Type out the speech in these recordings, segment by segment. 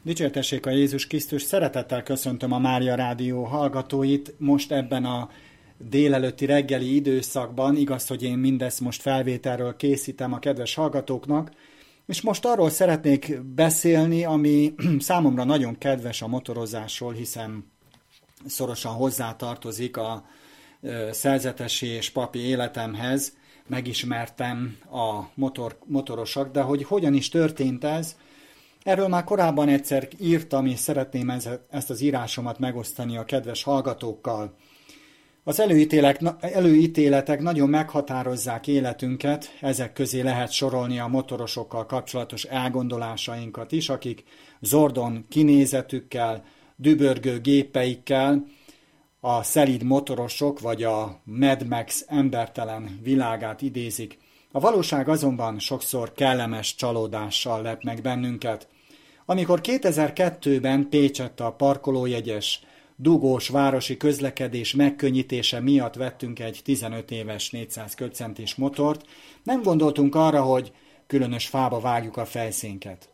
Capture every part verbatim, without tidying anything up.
Dicsértessék a Jézus Krisztus, szeretettel köszöntöm a Mária Rádió hallgatóit. Most ebben a délelőtti reggeli időszakban, igaz, hogy én mindezt most felvételről készítem a kedves hallgatóknak, és most arról szeretnék beszélni, ami számomra nagyon kedves a motorozásról, hiszen szorosan hozzátartozik a szerzetesi és papi életemhez. Megismertem a motor, motorosok, de hogy hogyan is történt ez, erről már korábban egyszer írtam, és szeretném ezt az írásomat megosztani a kedves hallgatókkal. Az előítéletek nagyon meghatározzák életünket, ezek közé lehet sorolni a motorosokkal kapcsolatos elgondolásainkat is, akik zordon kinézetükkel, dübörgő gépeikkel, a szelíd motorosok vagy a Mad Max embertelen világát idézik. A valóság azonban sokszor kellemes csalódással lep meg bennünket. Amikor kétezer-kettőben Pécsett a parkolójegyes, dugós városi közlekedés megkönnyítése miatt vettünk egy tizenöt éves négyszáz köbcentis motort, nem gondoltunk arra, hogy különös fába vágjuk a fejszénket.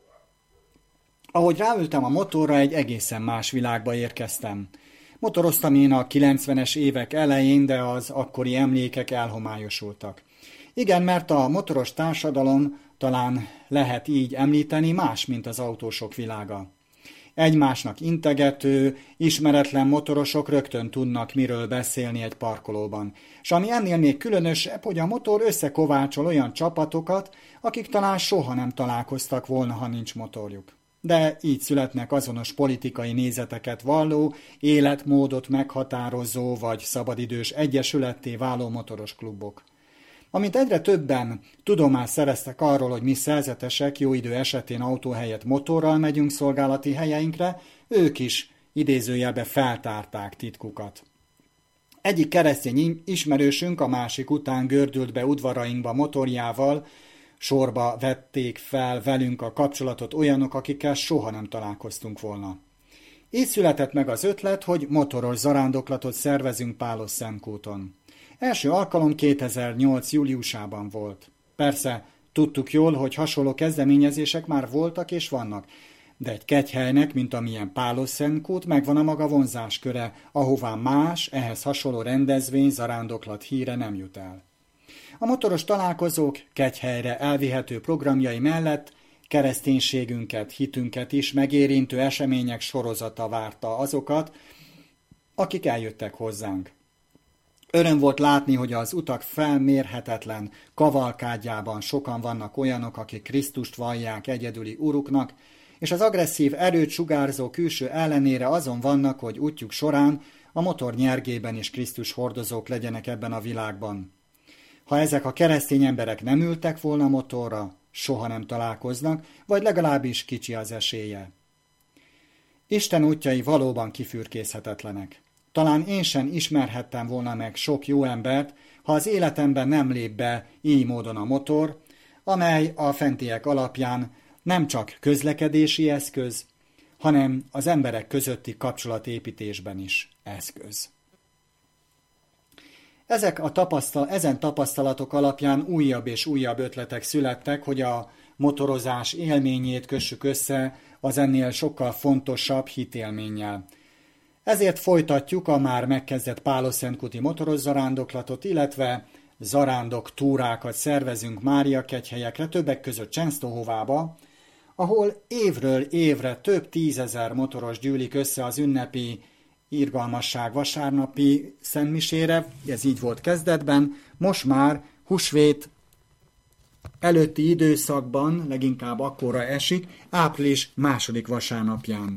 Ahogy ráültem a motorra, egy egészen más világba érkeztem. Motoroztam én a kilencvenes évek elején, de az akkori emlékek elhomályosultak. Igen, mert a motoros társadalom, talán lehet így említeni, más, mint az autósok világa. Egymásnak integető, ismeretlen motorosok rögtön tudnak miről beszélni egy parkolóban. És ami ennél még különösebb, hogy a motor összekovácsol olyan csapatokat, akik talán soha nem találkoztak volna, ha nincs motorjuk. De így születnek azonos politikai nézeteket valló, életmódot meghatározó vagy szabadidős egyesületté váló motoros klubok. Amint egyre többen tudomást szereztek arról, hogy mi szerzetesek jó idő esetén autó helyett motorral megyünk szolgálati helyeinkre, ők is idézőjelbe feltárták titkukat. Egyik keresztény ismerősünk a másik után gördült be udvarainkba motorjával, sorba vették fel velünk a kapcsolatot olyanok, akikkel soha nem találkoztunk volna. Így született meg az ötlet, hogy motoros zarándoklatot szervezünk Pálos-Szemkúton. Első alkalom kétezer-nyolc júliusában volt. Persze, tudtuk jól, hogy hasonló kezdeményezések már voltak és vannak, de egy kegyhelynek, mint amilyen Pálos-Szemkút, megvan a maga vonzásköre, ahová más, ehhez hasonló rendezvény, zarándoklat híre nem jut el. A motoros találkozók kegyhelyre elvihető programjai mellett kereszténységünket, hitünket is megérintő események sorozata várta azokat, akik eljöttek hozzánk. Öröm volt látni, hogy az utak felmérhetetlen kavalkádjában sokan vannak olyanok, akik Krisztust vallják egyedüli uruknak, és az agresszív erőt sugárzó külső ellenére azon vannak, hogy útjuk során a motor nyergében is Krisztus hordozók legyenek ebben a világban. Ha ezek a keresztény emberek nem ültek volna motorra, soha nem találkoznak, vagy legalábbis kicsi az esélye. Isten útjai valóban kifürkészhetetlenek. Talán én sem ismerhettem volna meg sok jó embert, ha az életemben nem lép be így módon a motor, amely a fentiek alapján nem csak közlekedési eszköz, hanem az emberek közötti kapcsolatépítésben is eszköz. Ezek a tapasztal- ezen tapasztalatok alapján újabb és újabb ötletek születtek, hogy a motorozás élményét kössük össze az ennél sokkal fontosabb hitélménnyel. Ezért folytatjuk a már megkezdett Pálos-Szemkúti motoros zarándoklatot, illetve zarándok túrákat szervezünk Mária kegyhelyekre, többek között Csensztohovába, ahol évről évre több tízezer motoros gyűlik össze az ünnepi irgalmasság vasárnapi szentmisére, ez így volt kezdetben, most már húsvét előtti időszakban, leginkább akkora esik, április második vasárnapján.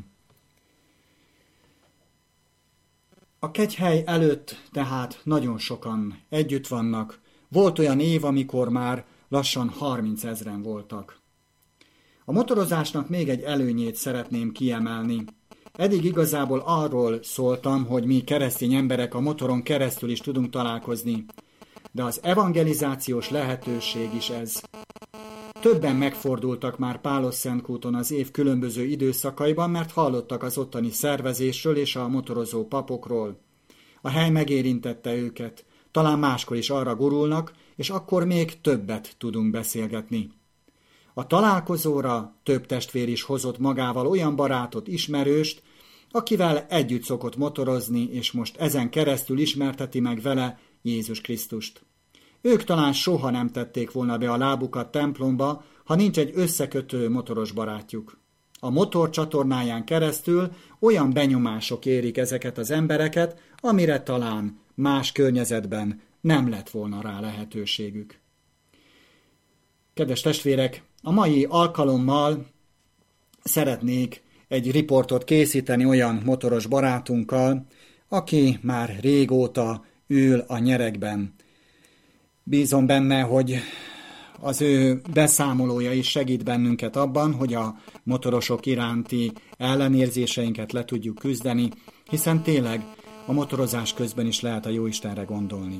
A kegyhely előtt tehát nagyon sokan együtt vannak. Volt olyan év, amikor már lassan harmincezren voltak. A motorozásnak még egy előnyét szeretném kiemelni. Eddig igazából arról szóltam, hogy mi keresztény emberek a motoron keresztül is tudunk találkozni, de az evangelizációs lehetőség is ez. Többen megfordultak már Pálos-Szemkúton az év különböző időszakaiban, mert hallottak az ottani szervezésről és a motorozó papokról. A hely megérintette őket, talán máskor is arra gurulnak, és akkor még többet tudunk beszélgetni. A találkozóra több testvér is hozott magával olyan barátot, ismerőst, akivel együtt szokott motorozni, és most ezen keresztül ismerteti meg vele Jézus Krisztust. Ők talán soha nem tették volna be a lábukat templomba, ha nincs egy összekötő motoros barátjuk. A motor csatornáján keresztül olyan benyomások érik ezeket az embereket, amire talán más környezetben nem lett volna rá lehetőségük. Kedves testvérek, a mai alkalommal szeretnék egy riportot készíteni olyan motoros barátunkkal, aki már régóta ül a nyeregben. Bízom benne, hogy az ő beszámolója is segít bennünket abban, hogy a motorosok iránti ellenérzéseinket le tudjuk küzdeni, hiszen tényleg a motorozás közben is lehet a Jóistenre gondolni.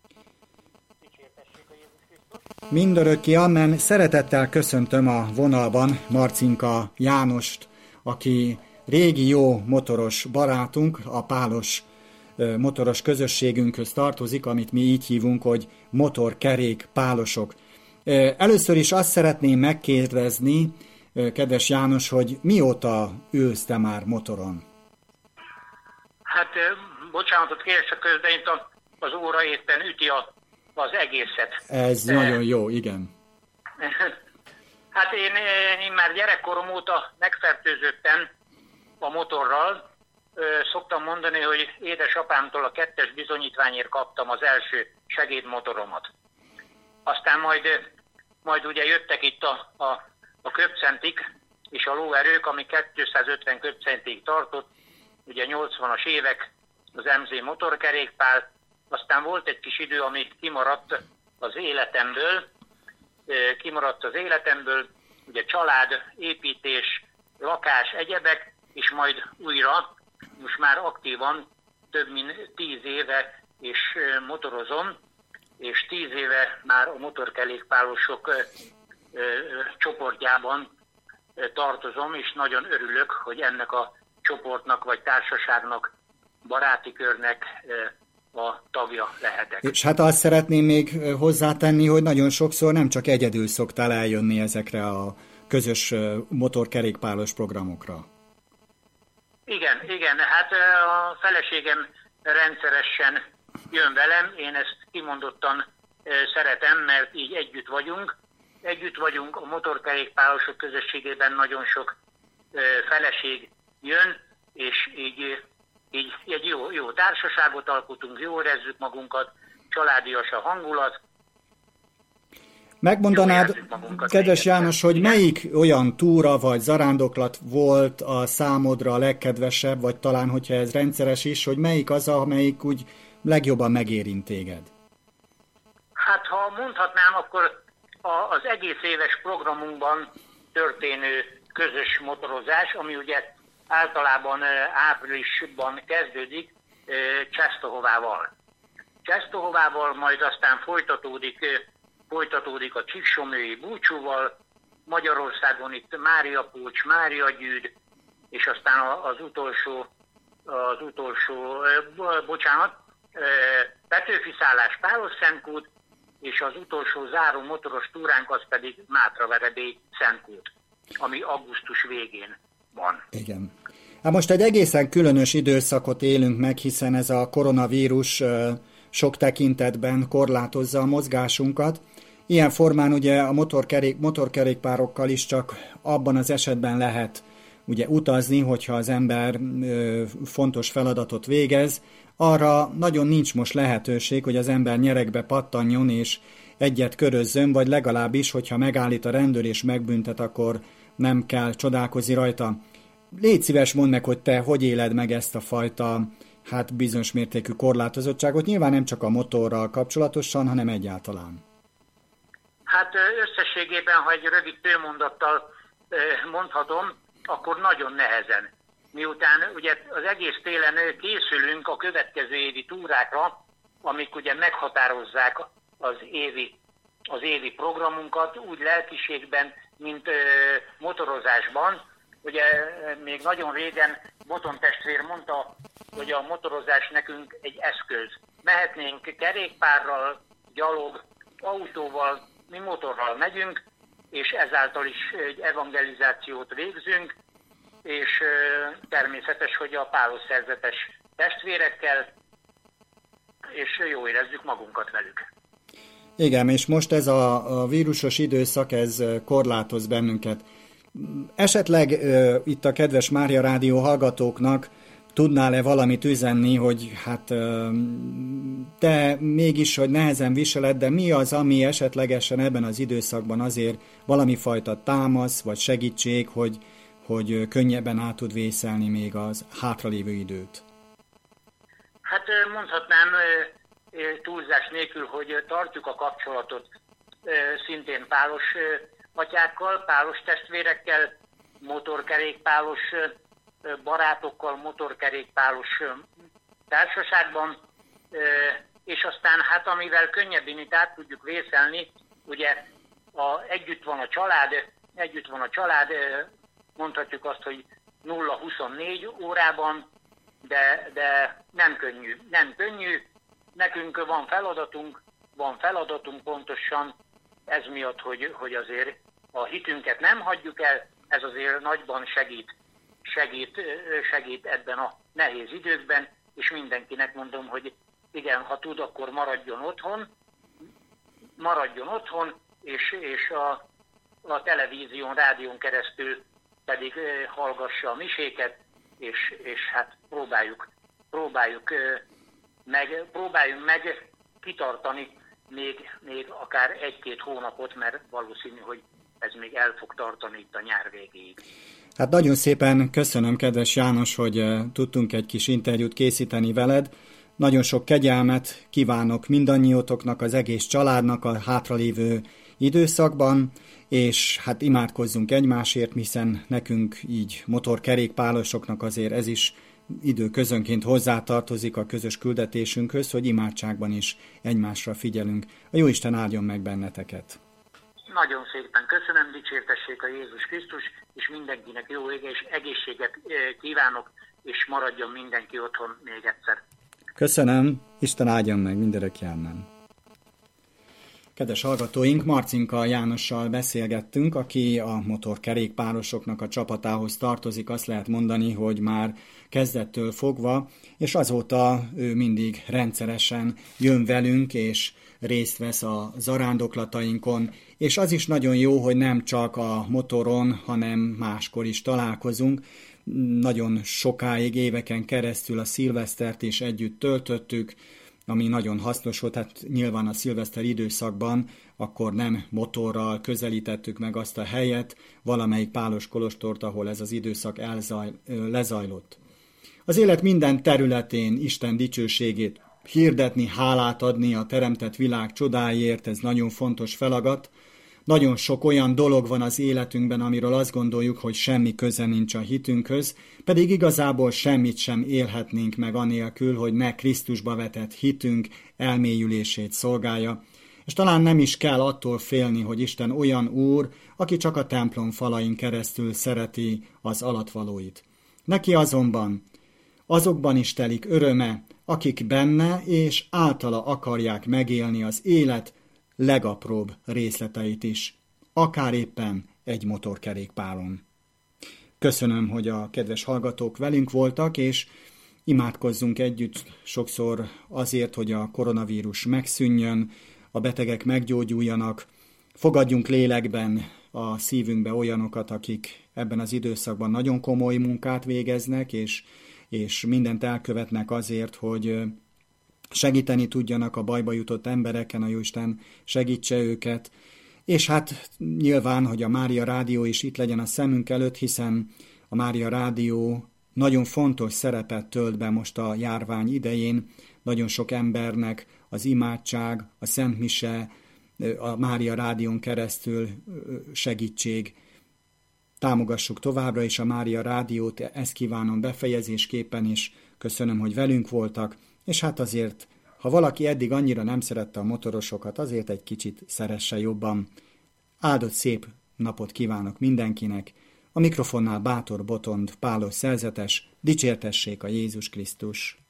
Mindörökké amen. Szeretettel köszöntöm a vonalban Marcinka Jánost, aki régi jó motoros barátunk, a pálos motoros közösségünkhöz tartozik, amit mi így hívunk, hogy motorkerék pálosok. Először is azt szeretném megkérdezni, kedves János, hogy mióta ülsz te már motoron? Hát, bocsánatot kérek, csak közben itt az óra éppen üti a, az egészet. Ez e... nagyon jó, igen. Hát én, én már gyerekkorom óta megfertőzöttem a motorral. Szoktam mondani, hogy édesapámtól a kettes bizonyítványért kaptam az első segédmotoromat. Aztán majd, majd ugye jöttek itt a, a, a köbcentik és a lóerők, ami kétszázötven köbcentig tartott, ugye nyolcvanas évek, az em zé motorkerékpár. Aztán volt egy kis idő, ami kimaradt az életemből, kimaradt az életemből, ugye család, építés, lakás, egyebek, és majd újra, most már aktívan több mint tíz éve és motorozom, és tíz éve már a motorkerékpárosok csoportjában tartozom, és nagyon örülök, hogy ennek a csoportnak vagy társaságnak, baráti körnek a tagja lehetek. És hát azt szeretném még hozzátenni, hogy nagyon sokszor nem csak egyedül szoktál eljönni ezekre a közös motorkerékpáros programokra. Igen, igen, hát a feleségem rendszeresen jön velem, én ezt kimondottan szeretem, mert így együtt vagyunk. Együtt vagyunk, a motorkerékpárosok közösségében nagyon sok feleség jön, és így, így egy jó, jó társaságot alkotunk, jól érezzük magunkat, családias a hangulat. Megmondanád, kedves János, hogy melyik olyan túra vagy zarándoklat volt a számodra a legkedvesebb, vagy talán, hogyha ez rendszeres is, hogy melyik az, amelyik úgy legjobban megérint téged? Hát, ha mondhatnám, akkor az egész éves programunkban történő közös motorozás, ami ugye általában áprilisban kezdődik Csestohovával. Csestohovával, majd aztán folytatódik, folytatódik a Csíksomlyói búcsúval, Magyarországon itt Mária Pucs, Mária Gyűd, és aztán az utolsó, az utolsó, bocsánat, Petőfi szállás Pálos-Szentkút, és az utolsó záró motoros túránk az pedig Mátraverebély Szentkút, ami augusztus végén van. Igen. Hát most egy egészen különös időszakot élünk meg, hiszen ez a koronavírus sok tekintetben korlátozza a mozgásunkat. Ilyen formán ugye a motorkerék, motorkerékpárokkal is csak abban az esetben lehet ugye utazni, hogyha az ember ö, fontos feladatot végez. Arra nagyon nincs most lehetőség, hogy az ember nyeregbe pattanjon és egyet körözzön, vagy legalábbis, hogyha megállít a rendőr és megbüntet, akkor nem kell csodálkozni rajta. Légy szíves, mondd meg, hogy te hogy éled meg ezt a fajta, hát bizonyos mértékű korlátozottságot, nyilván nem csak a motorral kapcsolatosan, hanem egyáltalán. Hát összességében, ha egy rövid félmondattal mondhatom, akkor nagyon nehezen. Miután ugye az egész télen készülünk a következő évi túrákra, amik ugye meghatározzák az évi, az évi programunkat, úgy lelkiségben, mint motorozásban. Ugye még nagyon régen Boton testvér mondta, hogy a motorozás nekünk egy eszköz. Mehetnénk kerékpárral, gyalog, autóval, mi motorral megyünk, és ezáltal is egy evangelizációt végzünk, és természetes, hogy a pálos szerzetes testvérekkel, és jól érezzük magunkat velük. Igen, és most ez a, a vírusos időszak, ez korlátoz bennünket. Esetleg uh, itt a kedves Mária Rádió hallgatóknak tudnál-e valamit üzenni, hogy hát uh, te mégis, hogy nehezen viseled, de mi az, ami esetlegesen ebben az időszakban azért valami fajta támasz, vagy segítség, hogy, hogy könnyebben át tud vészelni még az hátralévő időt? Hát mondhatnám túlzás nélkül, hogy tartjuk a kapcsolatot szintén pálos atyákkal, pálos testvérekkel, motorkerékpálos barátokkal, motorkerékpálos társaságban, és aztán hát amivel könnyebben itt át tudjuk vészelni, ugye a, együtt van a család, együtt van a család, mondhatjuk azt, hogy nulla huszonnégy órában, de, de nem könnyű, nem könnyű, nekünk van feladatunk, van feladatunk pontosan, ez miatt, hogy, hogy azért a hitünket nem hagyjuk el, ez azért nagyban segít, segít, segít ebben a nehéz időkben, és mindenkinek mondom, hogy igen, ha tud, akkor maradjon otthon, maradjon otthon, és, és a, a televízión, rádión keresztül pedig hallgassa a miséket, és, és hát próbáljuk, próbáljuk meg, próbáljunk meg kitartani még, még akár egy-két hónapot, mert valószínű, hogy ez még el fog tartani itt a nyár végéig. Hát nagyon szépen köszönöm, kedves János, hogy tudtunk egy kis interjút készíteni veled. Nagyon sok kegyelmet kívánok mindannyiótoknak, az egész családnak a hátralévő időszakban, és hát imádkozzunk egymásért, hiszen nekünk így motorkerékpálosoknak azért ez is időközönként hozzátartozik a közös küldetésünkhöz, hogy imádságban is egymásra figyelünk. A Jóisten áldjon meg benneteket! Nagyon szépen köszönöm, dicsértessék a Jézus Krisztus, és mindenkinek jó és egészséget kívánok, és maradjon mindenki otthon még egyszer. Köszönöm, Isten áldjon meg mindörökképpen. Kedves hallgatóink, Marcinka Jánossal beszélgettünk, aki a motorkerékpárosoknak a csapatához tartozik, azt lehet mondani, hogy már kezdettől fogva, és azóta ő mindig rendszeresen jön velünk, és részt vesz a zarándoklatainkon, és az is nagyon jó, hogy nem csak a motoron, hanem máskor is találkozunk. Nagyon sokáig, éveken keresztül a szilvesztert is együtt töltöttük, ami nagyon hasznos volt, hát nyilván a szilveszter időszakban akkor nem motorral közelítettük meg azt a helyet, valamelyik pálos kolostort, ahol ez az időszak elzaj, lezajlott. Az élet minden területén Isten dicsőségét hirdetni, hálát adni a teremtett világ csodáiért, ez nagyon fontos feladat. Nagyon sok olyan dolog van az életünkben, amiről azt gondoljuk, hogy semmi köze nincs a hitünkhöz, pedig igazából semmit sem élhetnénk meg anélkül, hogy ne Krisztusba vetett hitünk elmélyülését szolgálja. És talán nem is kell attól félni, hogy Isten olyan Úr, aki csak a templom falain keresztül szereti az alatvalóit. Neki azonban azokban is telik öröme, akik benne és általa akarják megélni az élet legapróbb részleteit is, akár éppen egy motorkerékpálon. Köszönöm, hogy a kedves hallgatók velünk voltak, és imádkozzunk együtt sokszor azért, hogy a koronavírus megszűnjön, a betegek meggyógyuljanak, fogadjunk lélekben a szívünkbe olyanokat, akik ebben az időszakban nagyon komoly munkát végeznek, és, és mindent elkövetnek azért, hogy segíteni tudjanak a bajba jutott embereken, a Jóisten segítse őket, és hát nyilván, hogy a Mária Rádió is itt legyen a szemünk előtt, hiszen a Mária Rádió nagyon fontos szerepet tölt be most a járvány idején, nagyon sok embernek az imádság, a Szent Mise, a Mária Rádión keresztül segítség. Támogassuk továbbra is a Mária Rádiót, ezt kívánom befejezésképpen is, köszönöm, hogy velünk voltak, és hát azért, ha valaki eddig annyira nem szerette a motorosokat, azért egy kicsit szeresse jobban. Áldott szép napot kívánok mindenkinek. A mikrofonnál Bátor Botond, pálos szerzetes, dicsértessék a Jézus Krisztus.